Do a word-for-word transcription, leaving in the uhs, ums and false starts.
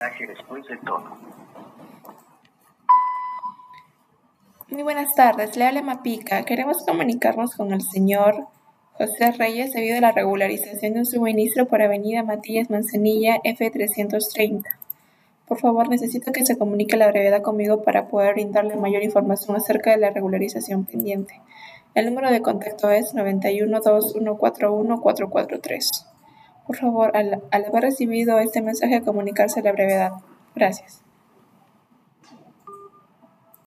mensaje después del tono. Muy buenas tardes, le habla Mapica. Queremos comunicarnos con el señor José Reyes debido a la regularización de un suministro por Avenida Matías Manzanilla F trescientos treinta. Por favor, necesito que se comunique a la brevedad conmigo para poder brindarle mayor información acerca de la regularización pendiente. El número de contacto es noventa y uno, dos uno cuatro uno, cuatro cuatro tres. Por favor, al, al haber recibido este mensaje, comunicarse a la brevedad. Gracias.